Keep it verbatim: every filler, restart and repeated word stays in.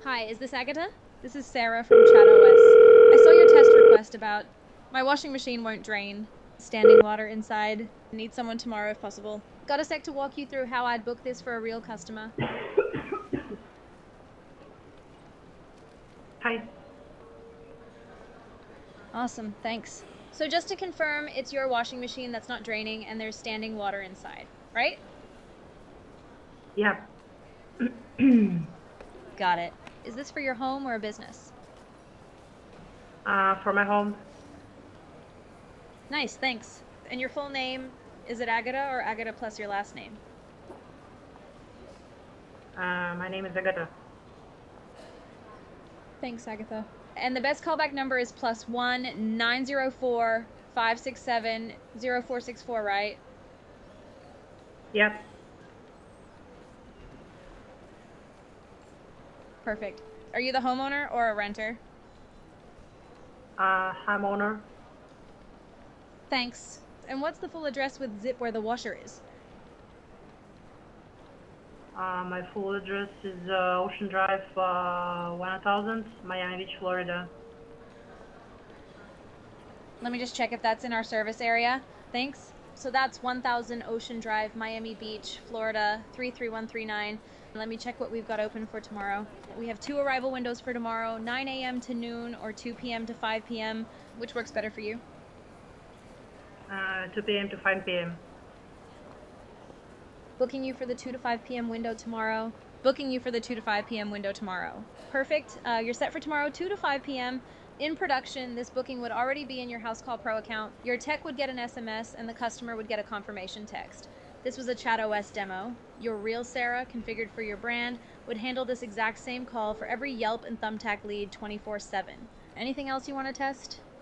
Hi, is this Agatha? This is Sarah from ChatOS. I saw your test request about my washing machine won't drain, standing water inside. Need someone tomorrow if possible. Got a sec to walk you through how I'd book this for a real customer. Hi. Awesome, thanks. So just to confirm, it's your washing machine that's not draining and there's standing water inside, right? Yeah. Got it. Is this for your home or a business? uh, for my home, Nice, thanks. And your full name, is it Agatha or Agatha plus your last name? uh, my name is Agata. Thanks, Agatha. And the best callback number is plus one nine zero four five six seven zero four six four, right? Yep. Perfect. Are you the homeowner or a renter? Uh, I'm owner. Thanks. And what's the full address with zip where the washer is? Uh, my full address is uh, Ocean Drive, uh, one thousand, Miami Beach, Florida. Let me just check if that's in our service area. Thanks. So that's one thousand Ocean Drive, Miami Beach, Florida, three three one three nine. Let me check what we've got open for tomorrow. We have two arrival windows for tomorrow, nine a m to noon or two p m to five p m Which works better for you? Uh, two p m to five p m. Booking you for the two to five p m window tomorrow. Booking you for the two to five p m window tomorrow. Perfect. Uh, you're set for tomorrow, two to five p m In production, this booking would already be in your House Call Pro account. Your tech would get an S M S and the customer would get a confirmation text. This was a ChatOS demo. Your real Sarah, configured for your brand, would handle this exact same call for every Yelp and Thumbtack lead twenty-four seven. Anything else you want to test?